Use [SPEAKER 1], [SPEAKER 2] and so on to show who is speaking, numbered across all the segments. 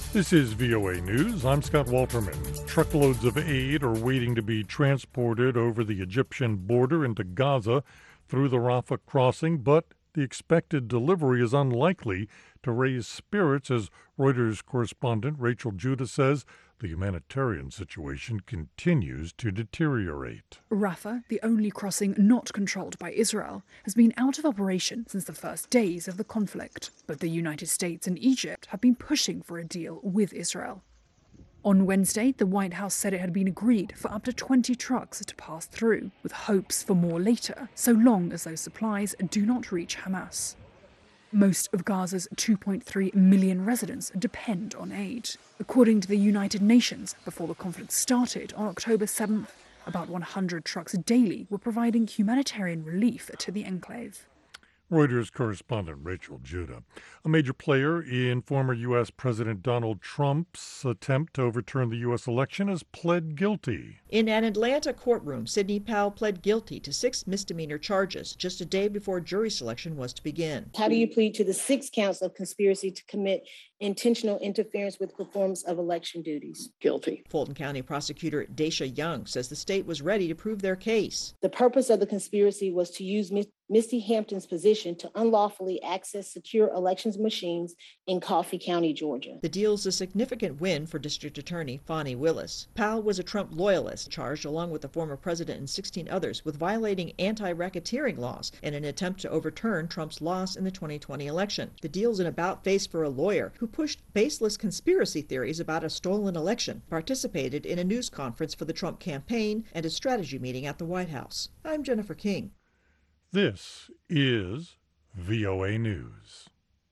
[SPEAKER 1] This is VOA News. I'm Scott Walterman. Truckloads of aid are waiting to be transported over the Egyptian border into Gaza through the Rafah crossing, but the expected delivery is unlikely to raise spirits, as Reuters correspondent Rachel Judah says the humanitarian situation continues to deteriorate.
[SPEAKER 2] Rafah, the only crossing not controlled by Israel, has been out of operation since the first days of the conflict. But the United States and Egypt have been pushing for a deal with Israel. On Wednesday, the White House said it had been agreed for up to 20 trucks to pass through, with hopes for more later, so long as those supplies do not reach Hamas. Most of Gaza's 2.3 million residents depend on aid. According to the United Nations, before the conflict started on October 7th, about 100 trucks daily were providing humanitarian relief to the enclave.
[SPEAKER 1] Reuters correspondent Rachel Judah. A major player in former U.S. President Donald Trump's attempt to overturn the U.S. election has pled guilty.
[SPEAKER 3] In an Atlanta courtroom, Sidney Powell pled guilty to 6 misdemeanor charges just a day before jury selection was to begin.
[SPEAKER 4] How do you plead to the 6 counts of conspiracy to commit intentional interference with performance of election duties?
[SPEAKER 5] Guilty.
[SPEAKER 3] Fulton County prosecutor Daisha Young says the state was ready to prove their case.
[SPEAKER 4] The purpose of the conspiracy was to use Misty Hampton's position to unlawfully access secure elections machines in Coffee County, Georgia.
[SPEAKER 3] The deal's a significant win for District Attorney Fani Willis. Powell was a Trump loyalist, charged along with the former president and 16 others with violating anti-racketeering laws in an attempt to overturn Trump's loss in the 2020 election. The deal's an about-face for a lawyer who pushed baseless conspiracy theories about a stolen election, participated in a news conference for the Trump campaign, and a strategy meeting at the White House. I'm Jennifer King.
[SPEAKER 1] This is VOA News.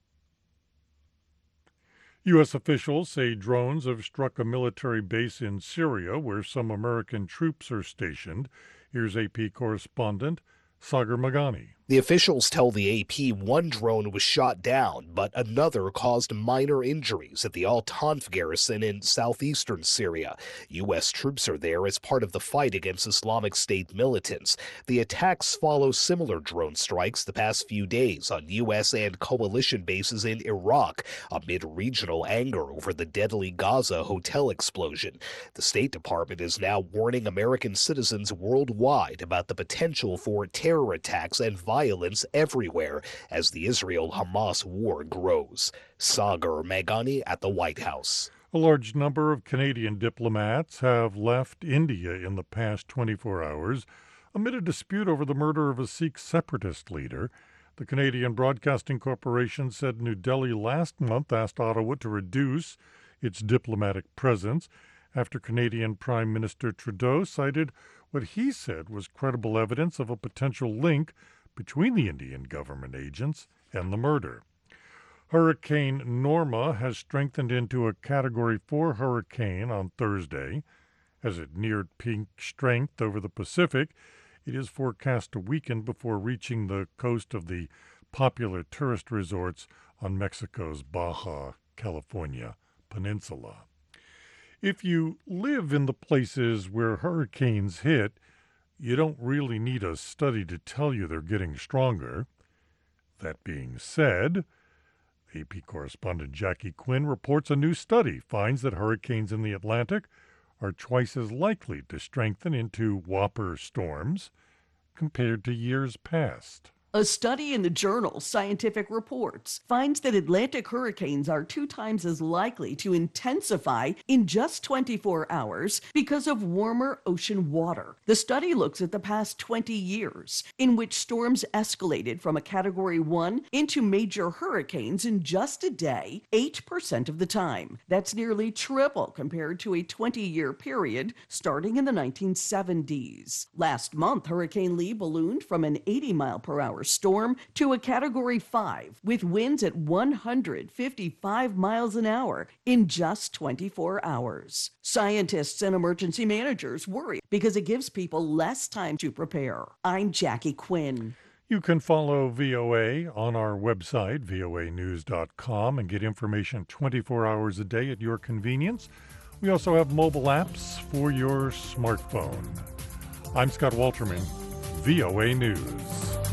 [SPEAKER 1] U.S. officials say drones have struck a military base in Syria where some American troops are stationed. Here's AP correspondent Sagar Magani.
[SPEAKER 6] The officials tell the AP one drone was shot down, but another caused minor injuries at the Al-Tanf garrison in southeastern Syria. U.S. troops are there as part of the fight against Islamic State militants. The attacks follow similar drone strikes the past few days on U.S. and coalition bases in Iraq, amid regional anger over the deadly Gaza hotel explosion. The State Department is now warning American citizens worldwide about the potential for terror attacks and violence everywhere as the Israel-Hamas war grows. Sagar Magani at the White House.
[SPEAKER 1] A large number of Canadian diplomats have left India in the past 24 hours amid a dispute over the murder of a Sikh separatist leader. The Canadian Broadcasting Corporation said New Delhi last month asked Ottawa to reduce its diplomatic presence after Canadian Prime Minister Trudeau cited what he said was credible evidence of a potential link between the Indian government agents and the murder. Hurricane Norma has strengthened into a Category 4 hurricane on Thursday. As it neared peak strength over the Pacific, it is forecast to weaken before reaching the coast of the popular tourist resorts on Mexico's Baja California peninsula. If you live in the places where hurricanes hit, you don't really need a study to tell you they're getting stronger. That being said, AP correspondent Jackie Quinn reports a new study finds that hurricanes in the Atlantic are twice as likely to strengthen into whopper storms compared to years past.
[SPEAKER 7] A study in the journal Scientific Reports finds that Atlantic hurricanes are 2 times as likely to intensify in just 24 hours because of warmer ocean water. The study looks at the past 20 years, in which storms escalated from a Category 1 into major hurricanes in just a day, 8% of the time. That's nearly triple compared to a 20-year period starting in the 1970s. Last month, Hurricane Lee ballooned from an 80-mile-per-hour storm to a Category 5 with winds at 155 miles an hour in just 24 hours. Scientists and emergency managers worry because it gives people less time to prepare. I'm Jackie Quinn.
[SPEAKER 1] You can follow VOA on our website, voanews.com, and get information 24 hours a day at your convenience. We also have mobile apps for your smartphone. I'm Scott Walterman, VOA News.